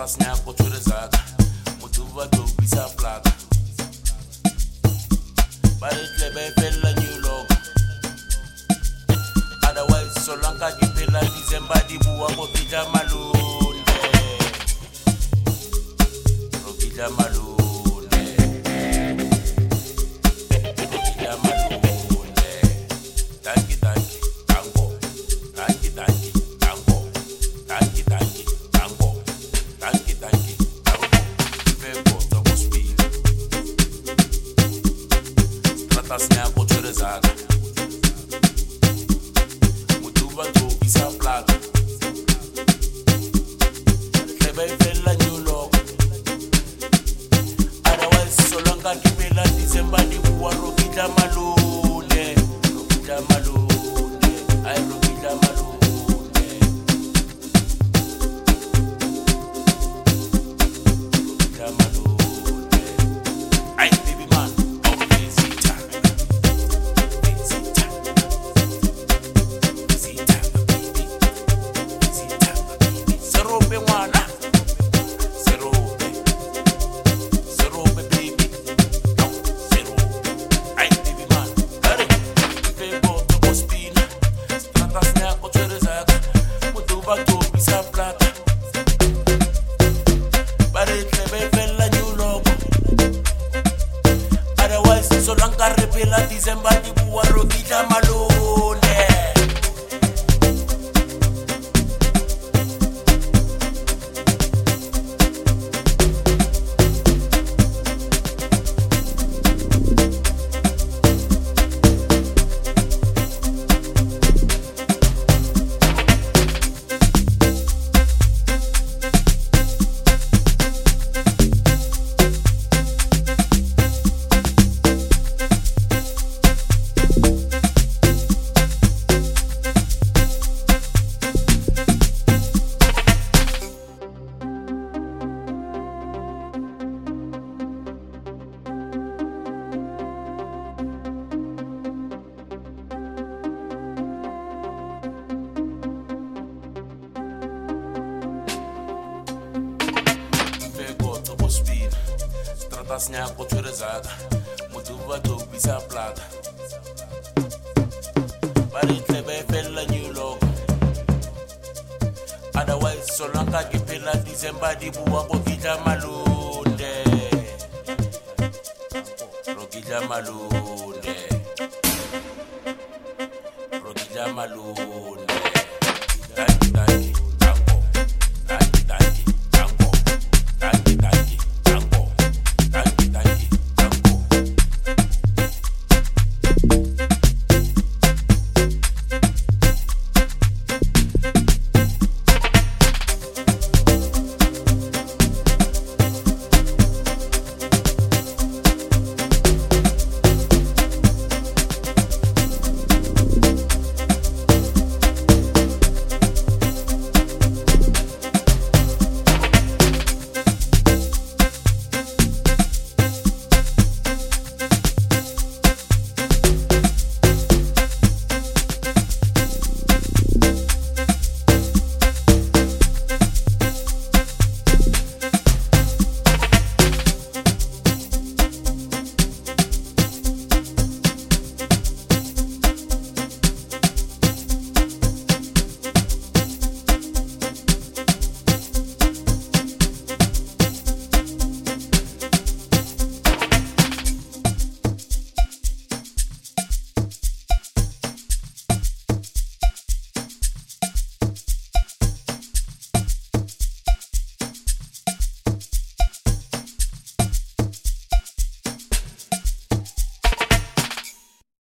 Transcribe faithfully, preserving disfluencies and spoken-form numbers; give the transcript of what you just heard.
snap or to the zaga. Mutuva to pisa plaga. But it lebe fella new logo. Otherwise, so long as you feel like December, the bua go pita malone. Rokita malone. Rokita malone. Thank you, thank you, tango. Thank you, thank you, tango. Thank you, thank you, tango. Thank you, thank you, tango. Fego, togo speed. Trata snap or to the zaga. To pisa plaga. Lebe fella new logo. Otherwise, so long as you feel like December, the war Rokita malone. Rokita malone. I Rokita malone. Rokita malone. I baby man, oh visita. Visita. Visita. Serobe mwana, serobe, serobe baby, no, serobe, ay baby man, hurry, fego togo spina, strata snako cherezaga, mutuba to pisa plata, bare lebe fella new logo, otherwise so lanka repela December di buwa Rokita malone. Strata snako cherezaga, mutuva to pisa plaga. But it lebe fella new logo. Otherwise, so long as you feel like December, the bua Rokita malone. Rokita malone. Rokita malone.